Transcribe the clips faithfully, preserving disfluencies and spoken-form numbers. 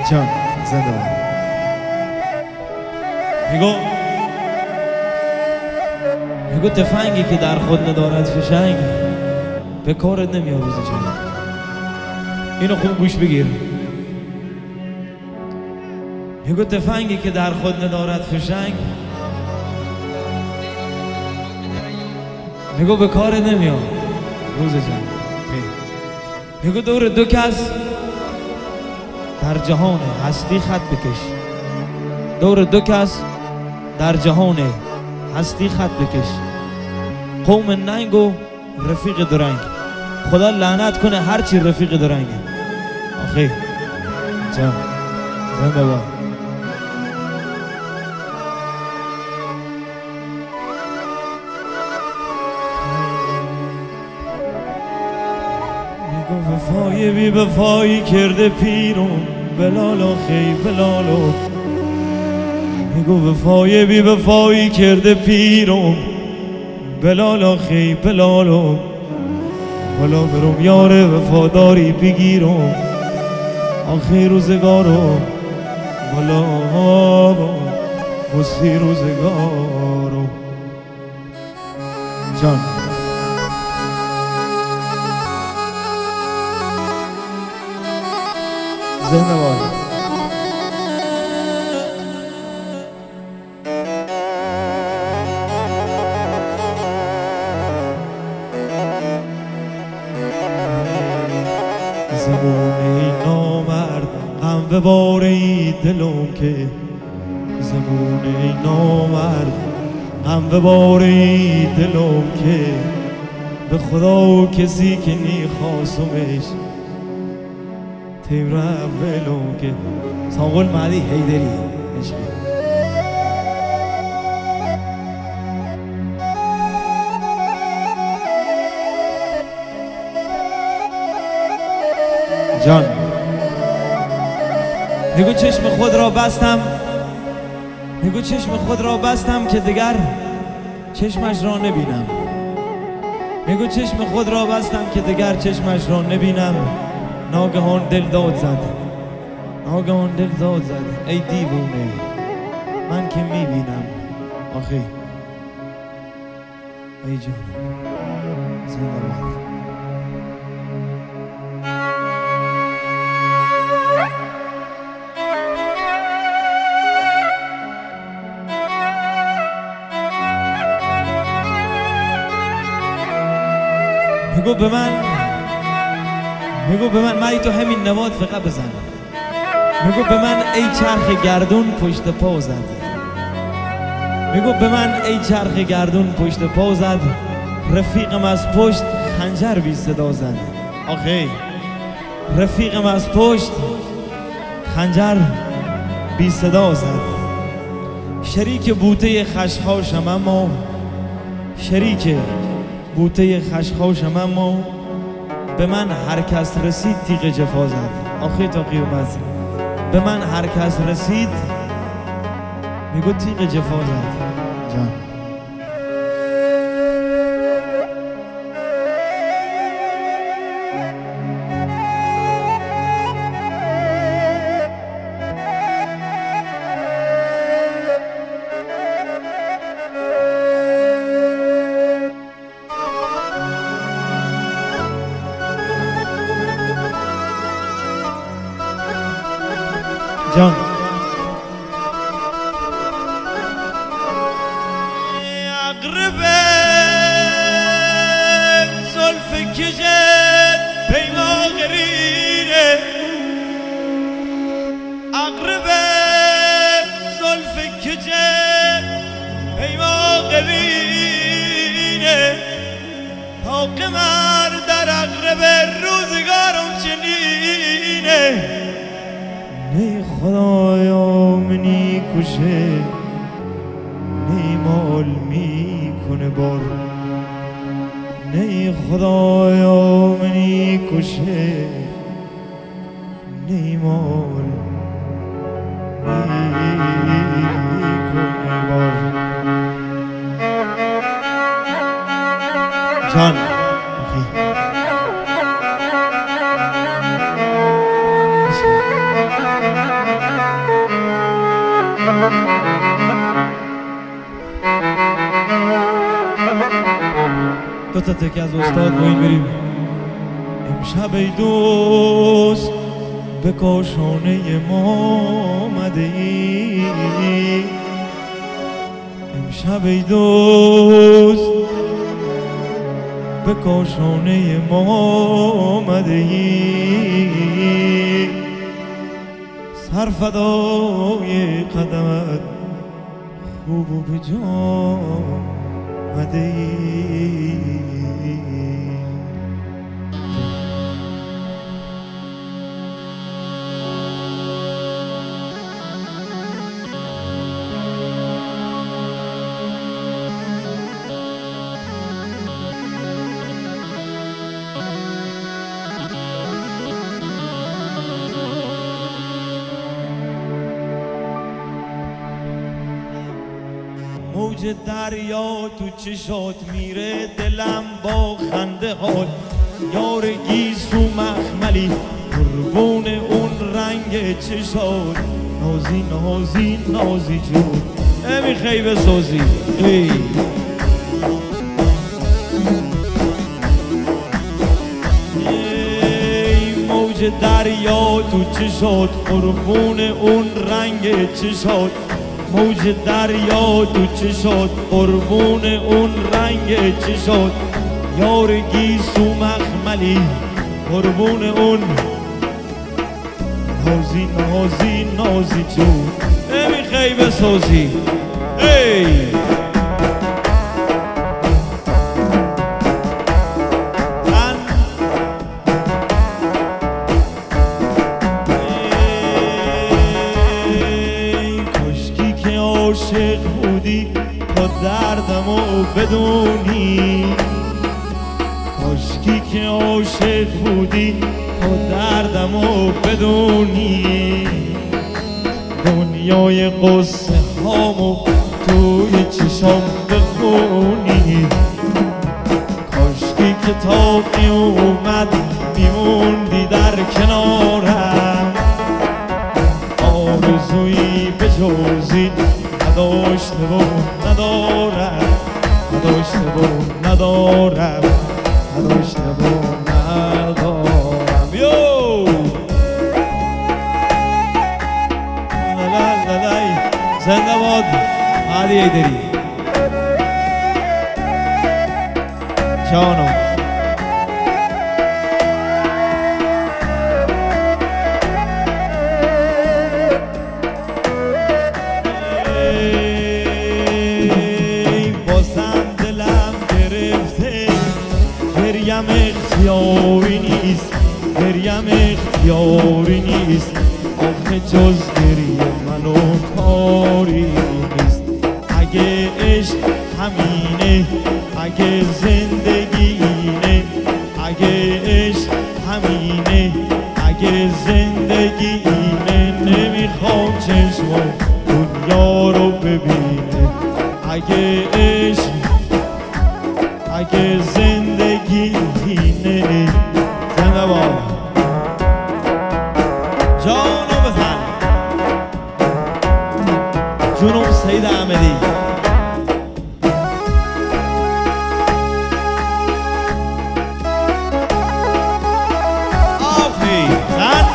جان زنده باد. میگو میگو تفنگی که در خود ندارد فشنگ به کارت نمیاد روز جنگ. اینو خوب گوش بگیر. میگو تفنگی که در خود ندارد فشنگ میگو به کارت نمیاد روز جنگ. میگو دور دو کس در جهان هستی خط بکش. دور دو کس در جهان هستی خط بکش. قوم ننگ و رفیق درنگ. خدا لعنت کنه هرچی رفیق درنگه. آخی جان زنده باد. میگو وفای بی وفایی کرده پیرون بلال آخی بلالو. میگو وفای بی وفایی کرده پیرون بلال آخی بلالو. حالا برم یار وفاداری بگیرم آخی روزگارو. بالا بسی روزگارو. جان زنده باد. زمونه نامرد غم به باره دلم که. زمونه نامرد غم به باره دلم که. به خدا کسی که نیخواستمش تیم رولم که. سانقل مهدی حیدری عشقی. جان میگو چشم خود را بستم. میگو چشم خود را بستم که دیگر چشمش را نبینم. میگو چشم خود را بستم که دیگر چشمش را نبینم. ناگهان دل داد زد. ناگهان دل داد زد ای دیوونه من که میبینم. آخی ای جان زنده باد. میگو به من میگو به من مایی تو همین نواد فقط بزن. میگو به من ای چرخ گردون پشت پا زد. میگو به من ای چرخ گردون پشت پا زد. رفیقم از پشت خنجر بی صدا زد. آخی رفیقم از پشت خنجر بی صدا زد. شریک بوته خشخاشم اما شریک بوته خشخاشم اما به من هر کس رسید تیغ جفا زد. آخی تا قیامت به من هر کس رسید میگو تیغ جفا زد. جان جان اقرب زلف کشت پیما قرینه. اقرب زلف کشت پیما قرینه. تا قمر در اقرب روزگارم چنینه. نی خدایا منی کشه نی مال میکنه بار. نی خدایا منی کشه نی مال میکنه بار. جان آخی دو تا تکه از استاد با این بریم. امشب ای دوست به کاشانه ما آمده ای، امشب ای دوست به کاشانه ما آمده ای، سرفدای قدمت خوب و به جا آمده ای. موج دریا تو چشات میره، دلم با خنده هات یار گیسو مخملی قربون اون رنگ چشات، نازی نازی نازی جون نمیخوای بسازی ای. ای موج دریا تو چشات قربون اون رنگ چشات، موج دریا تو چشات قربون اون رنگ چشات، یار گیسو مخملی قربون اون نازی نازی نازی جون نمیخوای بسازی ای. عاشق بودی تا دردمو بدونی، کاشکی که عاشق بودی تا دردمو بدونی، دنیای قصه هامو توی چشام بخونی، کاشکی که تا می اومد میموندی در کنارم، آرزویی به جزی نداشته و ندارم، نداشته و ندارم، نداشته و ندارم. یو لالای زنده باد علی ایدری جانم. گریم اختیاری نیست، گریم اختیاری نیست، آخه جز گریه منو کاری نیست. اگه عشق همینه، اگه زندگی اینه، اگه عشق همینه، اگه زندگی اینه، نمیخوام چشمم دنیا رو ببینه. اگه عشق اگه زندگی اینه، زنده باد جانو بزن جنوب سید احمدی. آفی زن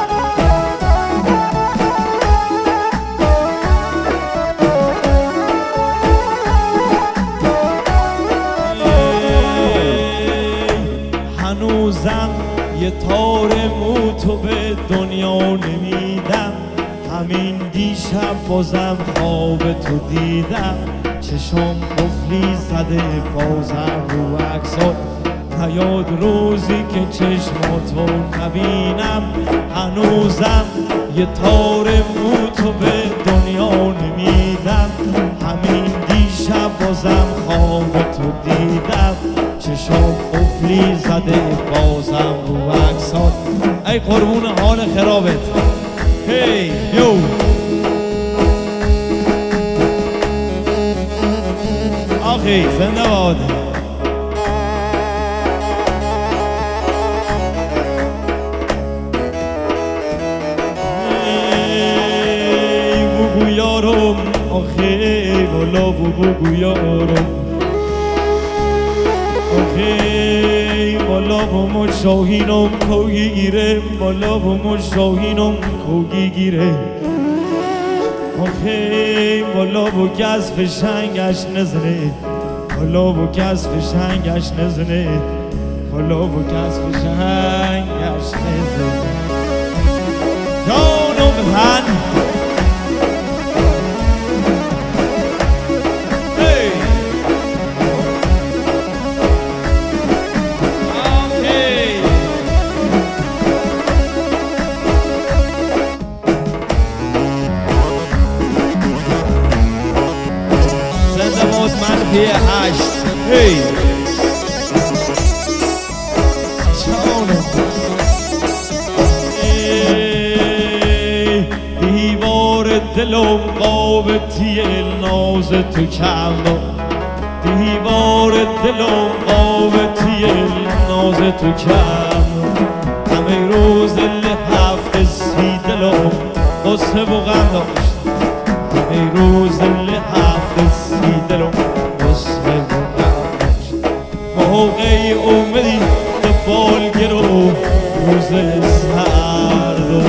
هنوزم یه تار موتو به دنیا نمیدم، همین دیشب بازم خواب تو دیدم، چشام قفلی زده بازم رو عکسات، نیاد روزی که چشماتو نبینم. هنوزم یه تار موتو به دنیا نمیدم، همین دیشب بازم خواب تو دیدم، چشام قفلی زده بازم رو عکسات. ای قربون حال خرابت هی یو. آخی زنده باد. ای بگو یارو یارم آخه والا و بگو یارم آخه والا و مشاهینم کوگی گیره والا و مشاهینم کوگی گیره آخه والا و کس فشنگش نزنه والا و کس فشنگش نزنه والا و کس فشنگش نزنه جانم من منفی هشت هی جانم دیوار دلم قابطی ناز تو کردم دیوار دلم قابطی ناز تو کردم همه روز هفته سی دلم قصه و غم داشت همه روز هفته سی دلم موقعی اومدی دبال گرو روز سردم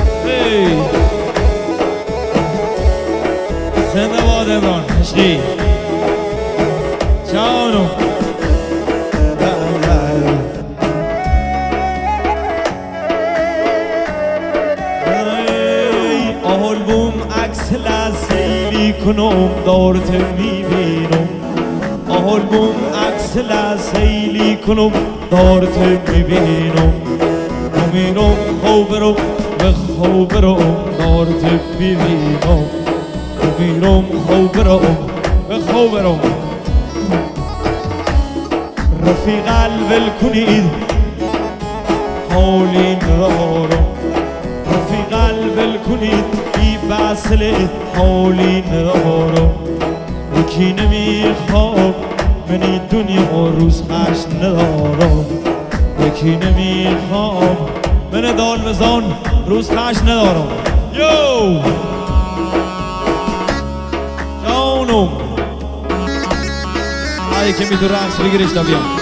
زنده باد امران عشقی جانم آلبوم عکس لحظه‌ای کنم دارت میبینم آلبوم عکس لحظه‌ای کنم دارت میبینم میرم خوب رو به خوب رو دارت ببینم میرم خوب رو به خوب رو رفیق الول کنید حالی ندارم رفیق الول کنید بی بسل حالی ندارم یکی نمیخواب منی دنیا روز خشم ندارم یکی نمیخواب من دال بزان روز خشم ندارم یو جانم هایی که میتون رقص بگیرش تا بیام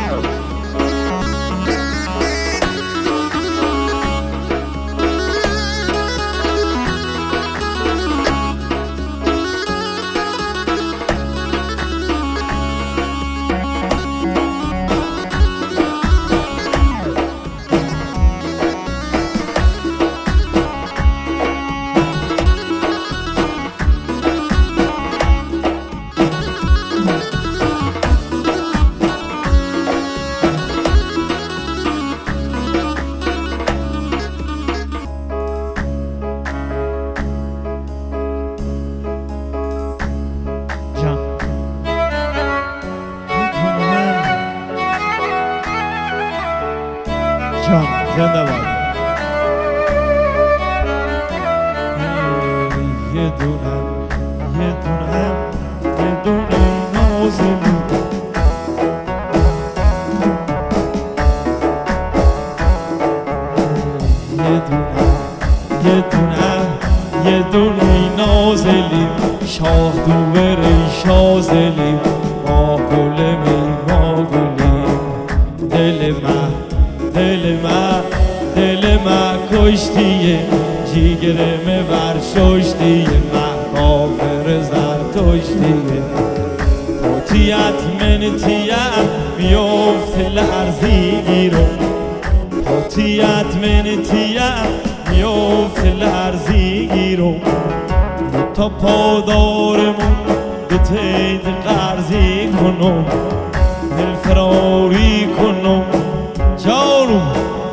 جان زنده باد یه دونم یه دونم یه دونم نازمی یه دونم یه دونم یه دونی نازلی شاه دوبره شازلی ما گلمی ما گلی دل من دل من دل من کشتیه جیگرم ور ششتیه من کافر زرتشتیه تیت من تیت میفت لرزی گیرم تیت من تیت میفت لرزی گیرم تا پادارمون به تید قرضی کنم دل فراری کنم جانم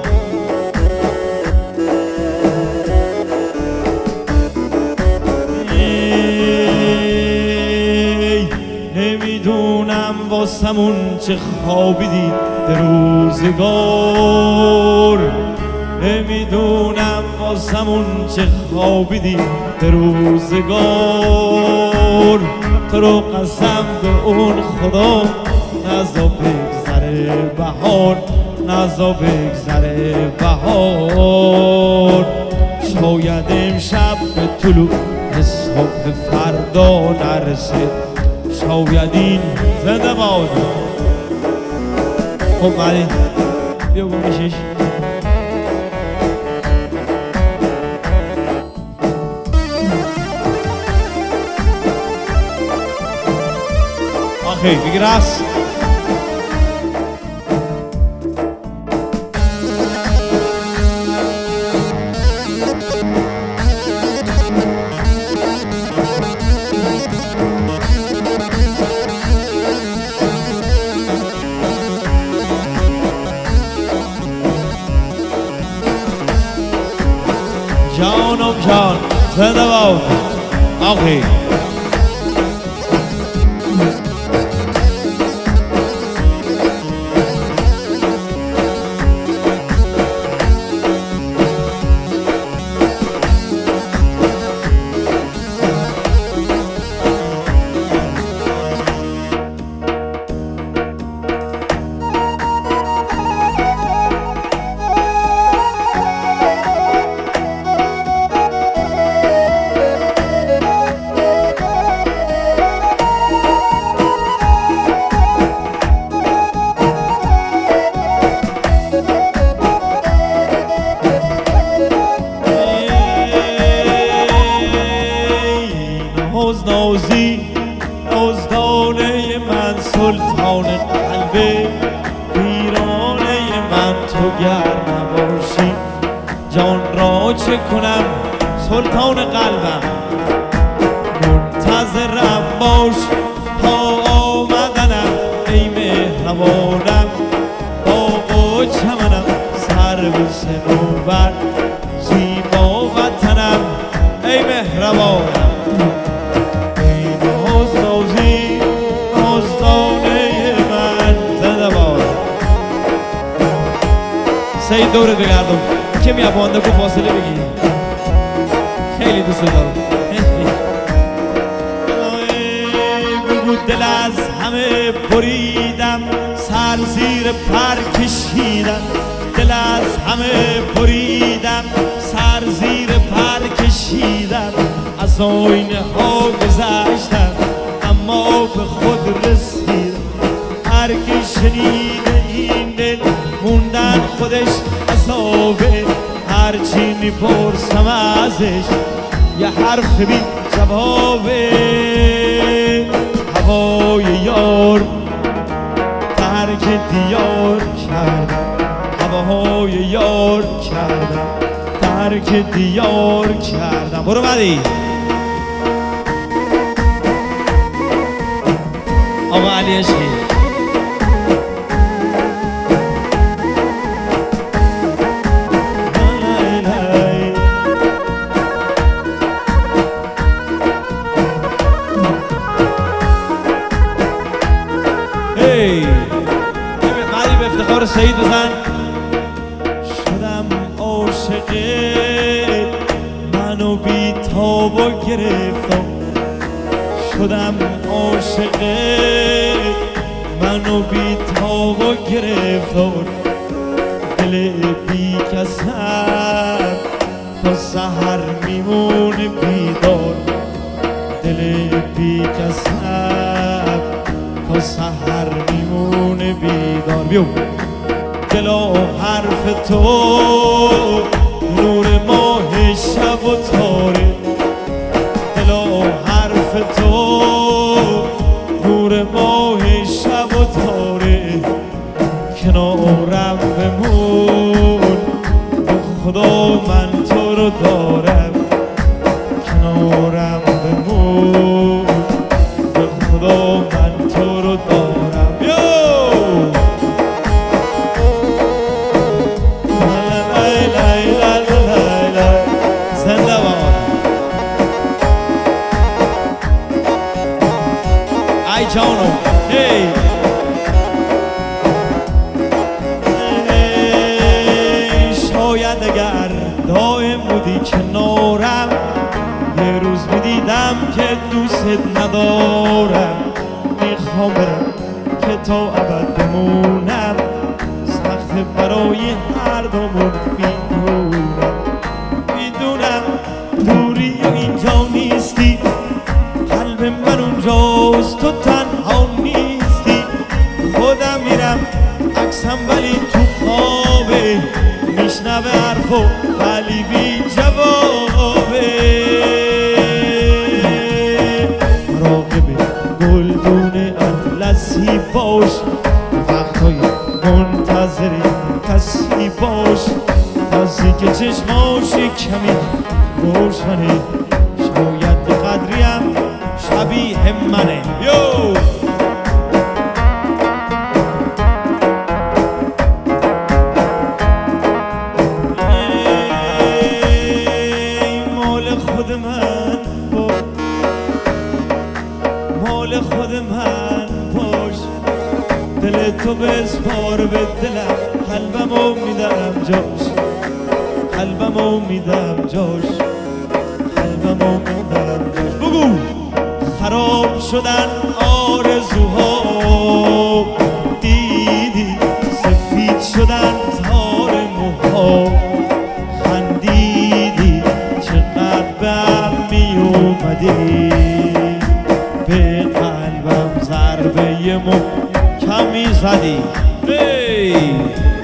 نمیدونم واسمون چه خوابی دید در روزگار نمیدونم واسمون چه خوابی دید در روزگار تو رو قسم به اون خدا نزا بگذره بهار نزا بگذره بهار شاید امشب به طلوع به صبح فردا نرسه شاید این زنده باد. خب بعدی بیا گم بشیش. آخی بگیرس جانم جان زنده باد. آخی نازی نازدانه من سلطان قلب ویرانه من تو گر نباشی جان را چه کنم سلطان قلبم منتظرم باش تا آمدنم ای مهربانم باغ و چمنم سر به صنوبر زیبا وطنم ای مهربانم سعید دورت بگردم که می ابانده کو فاصله بگی خیلی دوست دارم. بگو دل از همه بریدم سر زیر پر کشیدم دل از همه بریدم سر زیر پر کشیدم از آینه ها گذشتم اما به خود رسیدم هر که شنیده این دل موندن خودش عذابه هرچی میپرسم ازش یه حرف بی جوابه هوای یار ترک دیار کردم هواهای یار کردم ترک دیار کردم. برو بعدی آقا علی عشقی بعدی به افتخار سعید بزن. شدم عاشقت منو بی تاب و گرفتم شدم عاشقت منو بی تاب و گرفتم دل بی کسم تا سحر میمونه بیدار دل بی کسم تا سحر میمونه بیدار. بیو دلا حرف تو نور ماه شب و تاره دلا حرف تو نور ماه شب و تاره کنارم بمون به خدا من تو رو دارم کنارم بمون به خدا من تو رو دارم. یو زنده باد. ای جانم هی شاید اگر دائم بودی کنارم یه روز میدیدم که دوست ندارم میخوام برم که تا ابد بمونم سخت برای هر دومون میدونم میدونم دوری اینجا نیست من اونجاست تو تنها نیستی، خودم میرم عکسم ولی تو خوابه، میشنوه حرفو ولی بی جوابه. مراقب گلدون اطلسی باش، وقتای منتظر کسی باش، کسی که چشماش کمی روشنه، شاید قدریم شبیه منه. یو مال خود من باش، مال خود من باش، دل تو بسپار به دلم، قلبمو میدم جاش، قلبمو میدم جاش، قلبمو میدم جاش. بگو خراب شدن آرزوها، دیدی سفید شدن تار موها، خندیدی چقدر بهم می اومدی، به قلبم ضربه محکمی زدی. hey!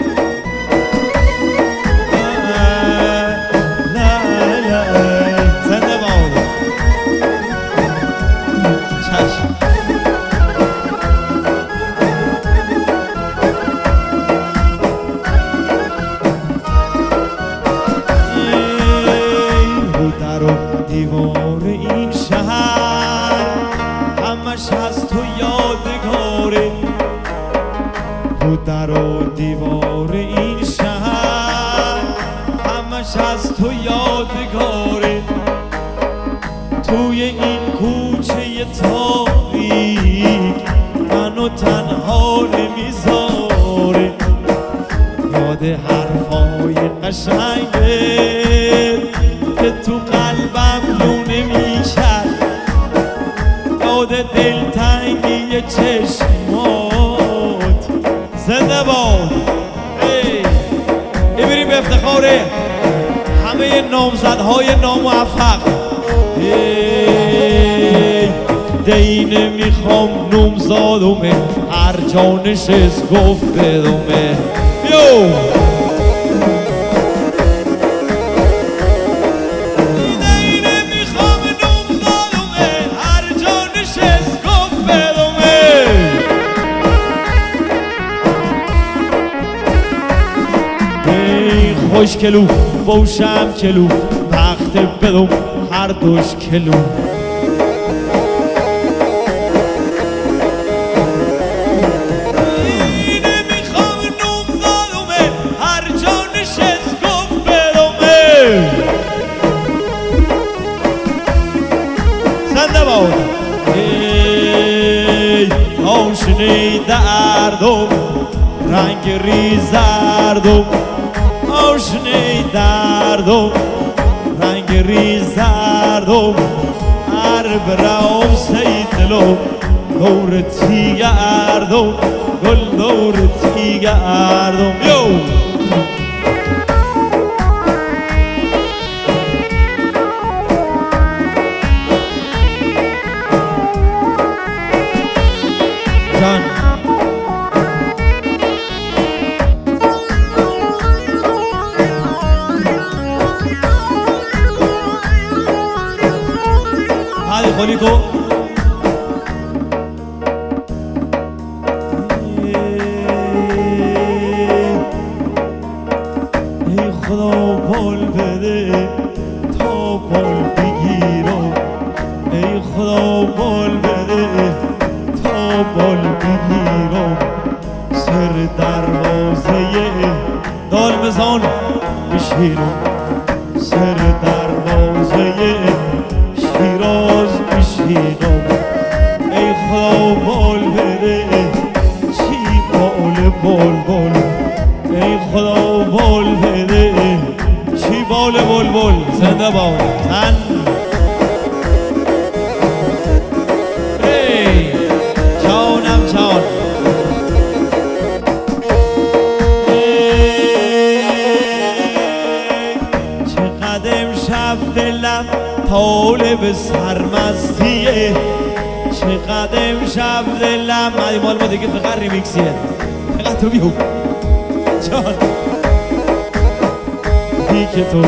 دیوار این شهر همش هست تو یادگاره، رو در و دیوار این شهر همش هست تو یادگاره، توی این کوچه تاریک منو تنها نمیذاره، یاد حرفای قشنگه که تو قلبم لونه میشد، یاد دلتنگی چشمات. زنده باد. ای بریم به افتخار همه نامزدهای ناموفق. ای دین میخوام نامزادومه، هر جا نشست گفت بدومه. یو خوش کلو بوشم کلو، وقت بدم هر دوش کلو. اینه میخوام نامزادومه، هر جا نشست گفت بدومه. زنده باد. ای آشنه دردم رنگ ریزردم، آشنه دردم رنگ ریزردم، هر برام سیدلو دور تیگردم، گل دور تیگردم. یو جان خالی کو. ای خدا بال بده تا بال بگیرم، ای خدا بال بده تا بال بگیرم، سر دروازه دال بزن بشیرم، سر دروازه شیراز بشینم. ای خدا بال بده چی بال بال بال، ای خدا بال بده چی بال بال بال. زنده باد تن. ای جانم جان. چقدر امشب دلم طالب سرمستیه، چقدر امشب دلم مدی مال ما دیگه فقط ریمیکسیه فقط تو بیو جان بی که تو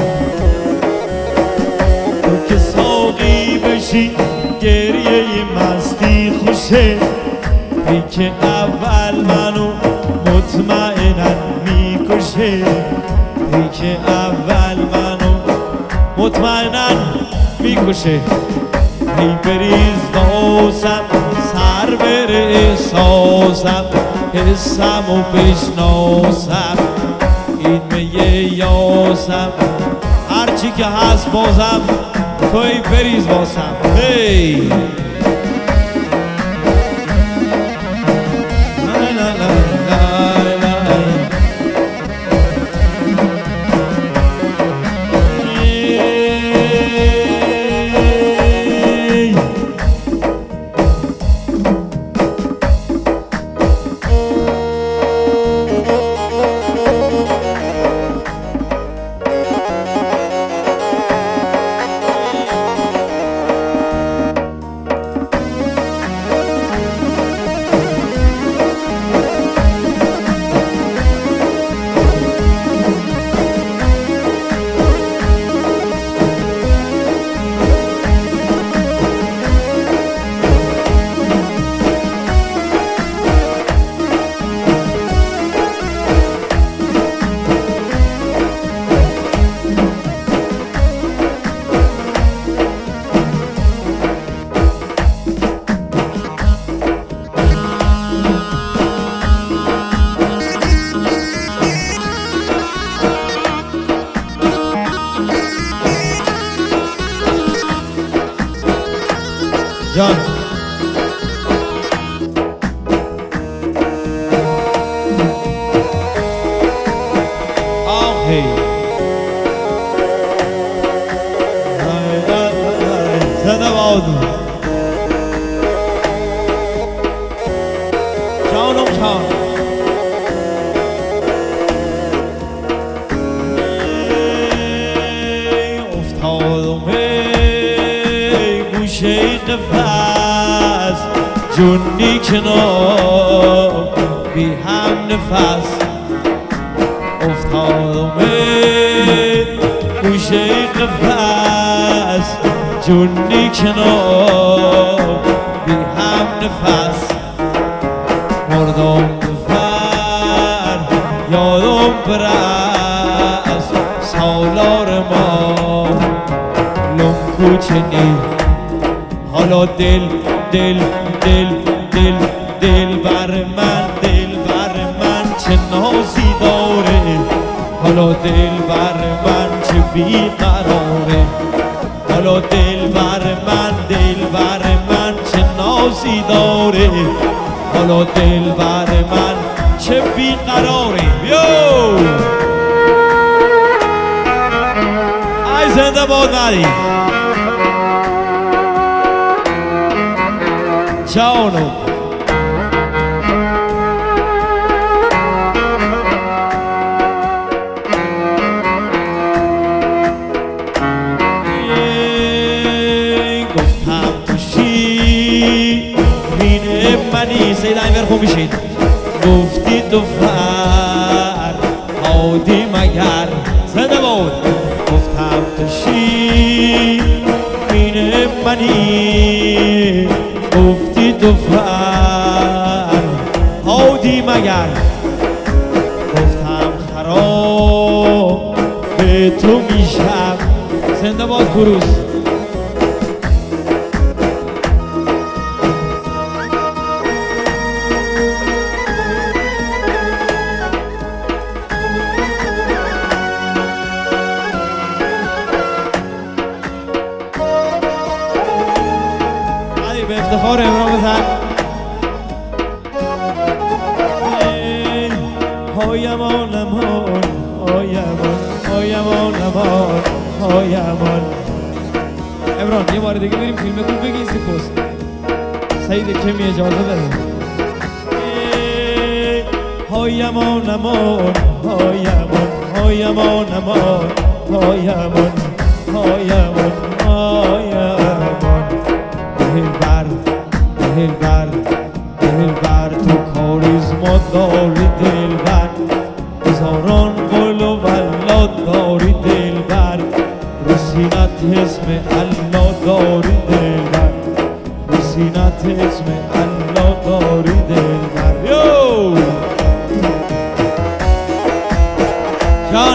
تو که ساقی بشی گریه مستی خوشه بی که اول منو مطمئنن میکشه بی که اول منو مطمئنن میکشه ای بریز واسم سر بره احساسم حسم و بشناسم این میه یاسم هرچی که هست بازم تو ای بریز واسم هی جان آهی زنده باد جانم جان افتادم گوشه قفس جونی کنار بی هم نفس افتادم گوشه قفس جونی کنار بی هم نفس مردم بفر یادم برس سالار ما لم کوچنی حالا دل دل دل دل دل بر من دل بر من چه نازی داره حالا دل بر من چه بیقراره حالا دل بر من دل بر من چه نازی داره حالا دل بر من چه بیقراره یو ای زنده باد مری جانم گفتم تو شیرین منی سید اینور خوب میشید گفتی تو فر هادی مگر زنده بود گفتم تو شیرین منی گفتی تو فر هادی مگر گفتم خراب به تو میشم زنده باد کروز به افتخار امران بزن هایمان امان هایمان هایمان امان هایمان امران یه بار دیگه بریم فیلم خوب بگی سی پست سعید کمی اجازه بده هایمان امان هایمان هایمان امان هایمان هایمان هایمان دل بر دلبر دلبر تو کاریزما داری دلبر هزاران قول و والله داری دلبر رو سینت اسم الله داری دلبر رو سینت اسم الله داری دلبر یو جان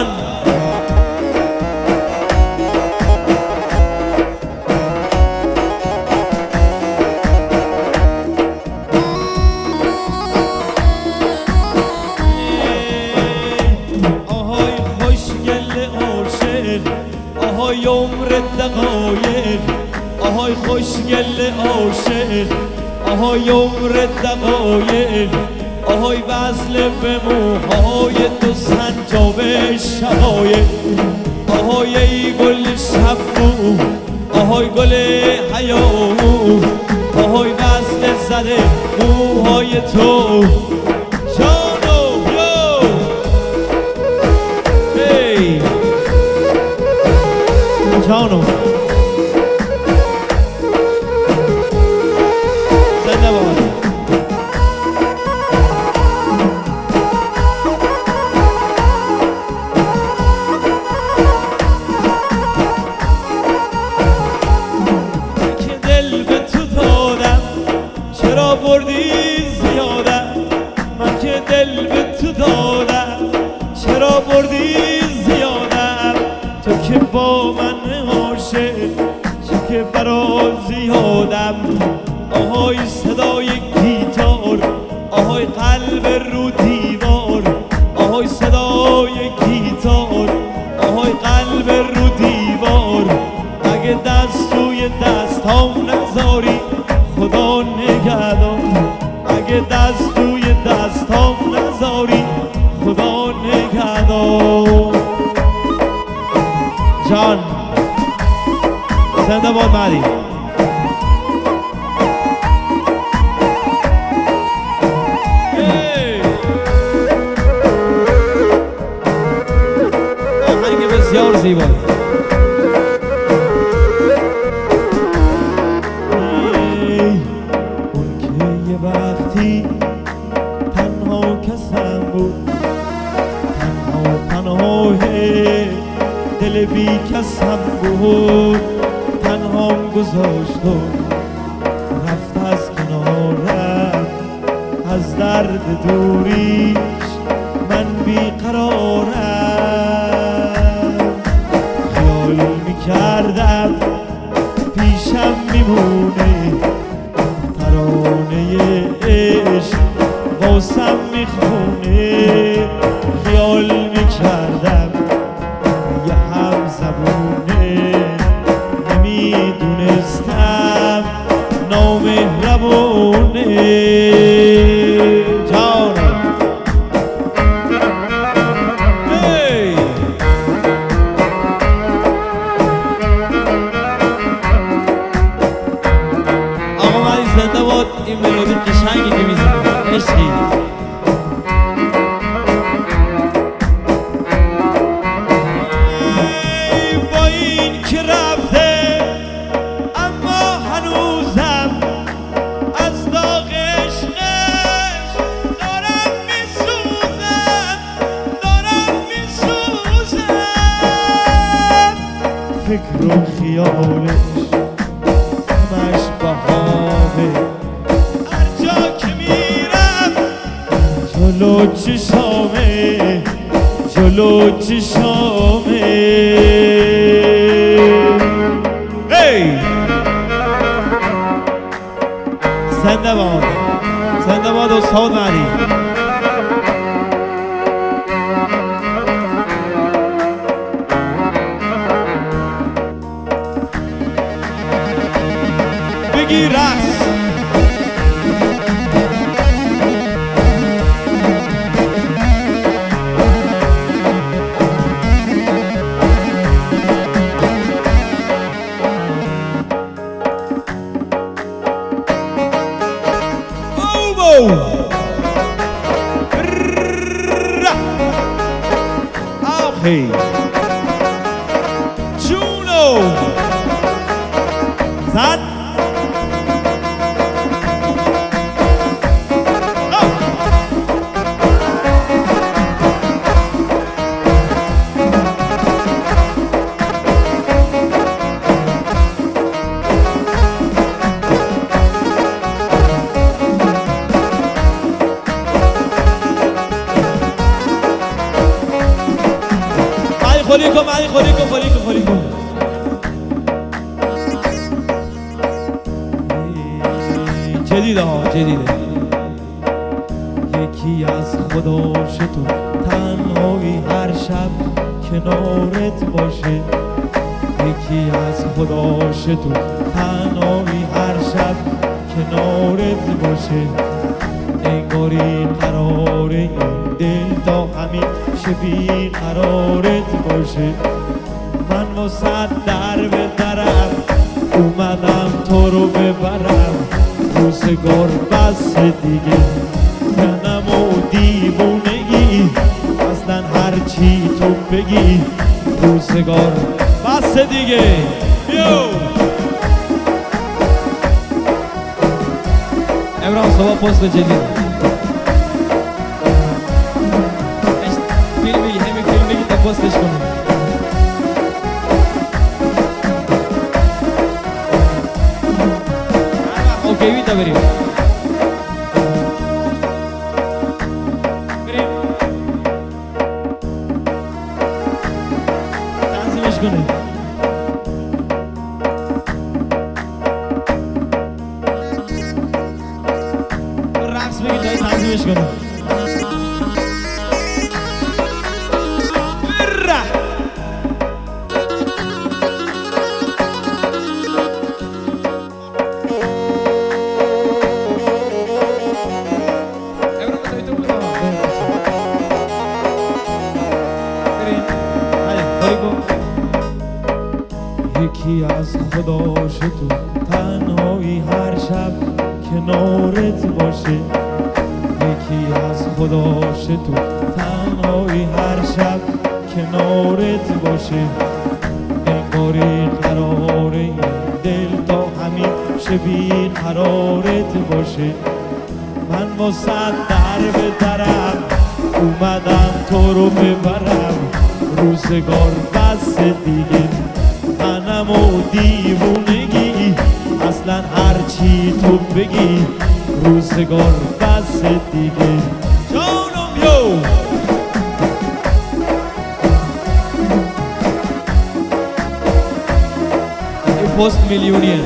آهای عمر دقایق آهای خوشگل عاشق آهای عمر دقایق آهای وصل به موهای تو سنجاب شقایق آهای ای گل شبو آهای گل حیامو آهای وصل زده موهای تو جانو یو هی جانو زنده باد که دل به تو دادم چرا بردی زیادم من که دل به تو دادم چرا بردی زیادم تو که با من عاشق چه که برا زیادم آهای صدای گیتار آهای قلب رو دیوار آهای صدای گیتار آهای قلب رو دیوار اگه دست توی دست هم نذاری خدا نگهدار اگه دست توی دست هم نذاری خدا نگهدار جان زنده باد مهدی آهنگ بسیار زیبا اون که یه وقتی تنها کسم بود تنها تنها دل بی کسم بود تنهام گذاشت و رفت از کنارم از درد دوریش من بیقرارم خیال میکردم پیشم میمونه ترانه عشق واسم میخونه خیال میکردم یه هم زبونه نمیدونستم نامهربونه جانم آقا من زنده باد این ملودی قشنگی که میزنه عشقی فکر و خیالش همش بهامه هر جا که میرم جلو چشامه جلو چشامه هی زنده باد زنده باد استاد مهدی بگی رقص اوبو آخی جونو زن خوریکو معنی خوریکو خوریکو خوریکو جدیده ها جدیده یکی از خداش تو تنهایی هر شب کنارت باشه یکی از خداش تو تنهایی هر شب کنارت باشه انگاری قرار این دل تا همیشه بی قرارت باشه من واسه در به درم اومدم تو رو ببرم روزگار بس دیگه منم و دیوونگی اصلا هر چی تو بگی روزگار بس دیگه یو امران صبح پست جدید فیلمی همین فیلمی که تا پستش کنم اوکی بیتا بریم بریم تنظیمش کنه رقص بگید دایی تنظیمش کنه یکی از خداش تو تنهایی هر شب کنارت باشه یکی از خداش تو تنهایی هر شب کنارت باشه انگاری قرار این دل تا همیشه بی قرارت باشه من واسه در به درم اومدم تو رو ببرم روزگار بس دیگه منم و دیوونگی اصلا هر چی تو بگی روزگار بس دیگه جانم یو این پست میلیونیه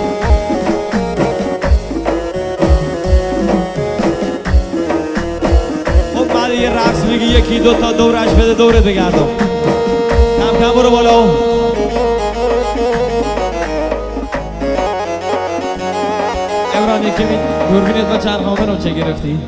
خب بعد یه رقص میگی یکی دو تا دورش بده دورت بگردم کم کم برو بالا امران یکی می دوربینت با چند خامه رو چه گرفتی؟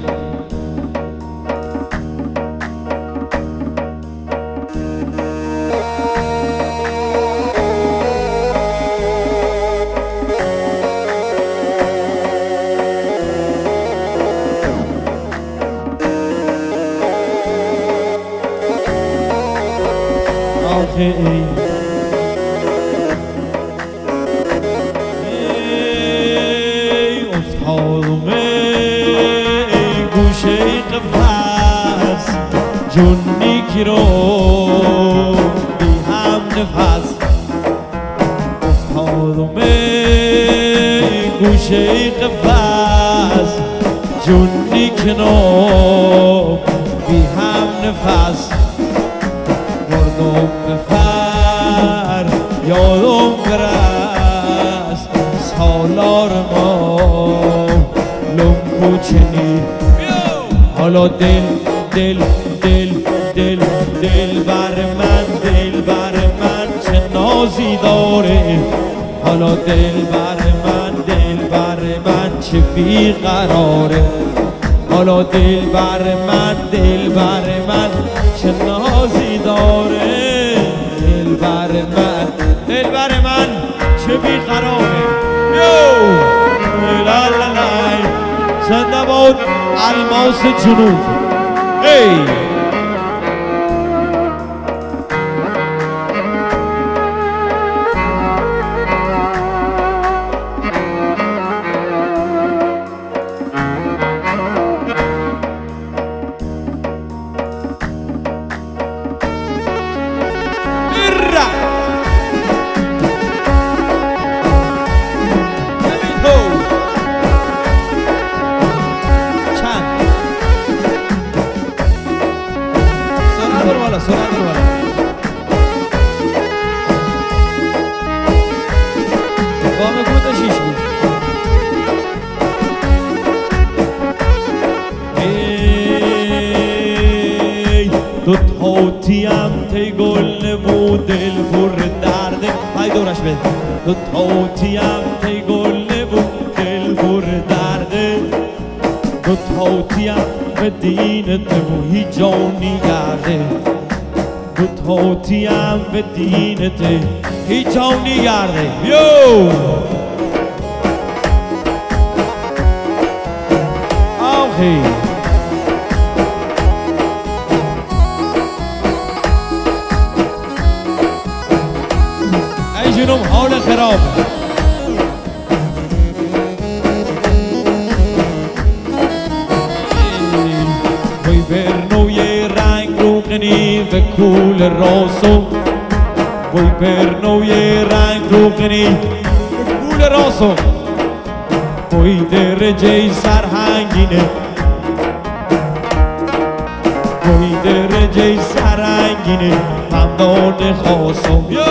اوکی جون نیکی رو بی هم نفس افتادم گوشه قفص جون نیکی رو بی هم نفس بردم بفر یادم برس سالار ما لنگو چنی حالا دل دل دل دل دل بر من دل بر من چه نازی داره حالا دل بر من دل بر من چه بیقراره حالا دل بر من دل بر من چه نازی داره دل بر من دل بر من چه بیقراره یو لا لا لا زنده باد الماس جنوب ای تو تاوتیم تی گل نمو دل پر درده های دورش بده تو تاوتیم تی گل نمو دل پر درده تو تاوتیم به دینت و هیچ جانی گرده تو تاوتیم به دینت هیچ جانی گرده یو آخی ای جنوب حال خراب وی برنوی رنگ روغنی و کول راسو وی برنوی رنگ روغنی و کول راسو وی درجه سرهنگینه وی درجه سرهنگینه ممنون خاصم یو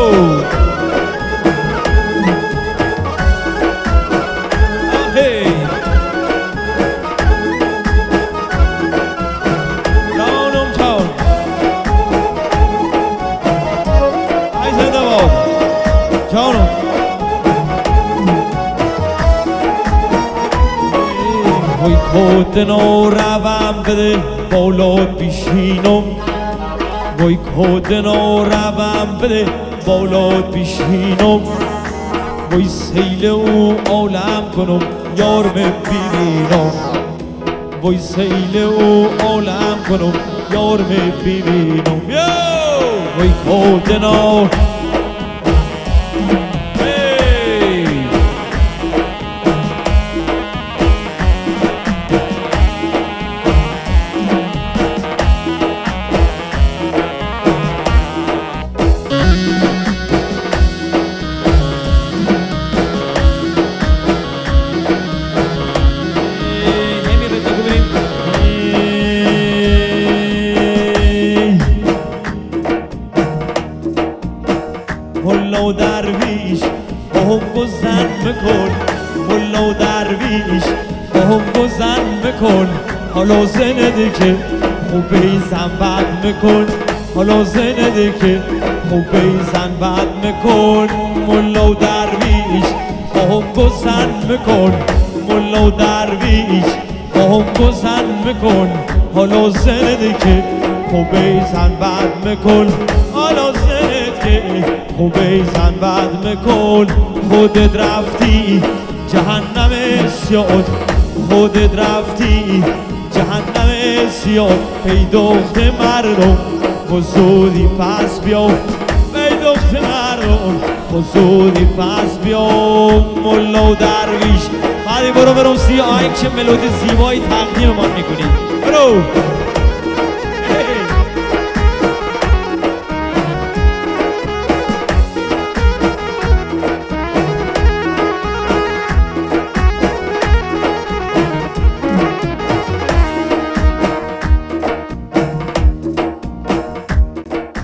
جانم وی کودنو روم بده بالات بیشینم وی کودنو روم بده بالات بیشینم وی سیل او عالم کنم یار ببینم وی سیل او عالم کنم یار ببینم وی کودنو ملا و درویش با هم گذن بکن ملا و درویش با هم گذن بکن حالا زنده که خوبه زن بد میکن حالا زنده که خوبه زن بد میکن ملا و درویش با هم گذن بکن ملا و درویش با هم گذن بکن حالا زنده که خوبه زن بد میکن حالا زنده که خوبه زن بد میکن خودت رفتی جهنم سیاد خودت رفتی جهنم سیاد ای دخت مردم بزودی پس بیا ای دخت مردم بزودی پس بیا ملا و درویش هری برو برو سی آهنگ چه ملودی زیبایی تقدیم ما میکنی برو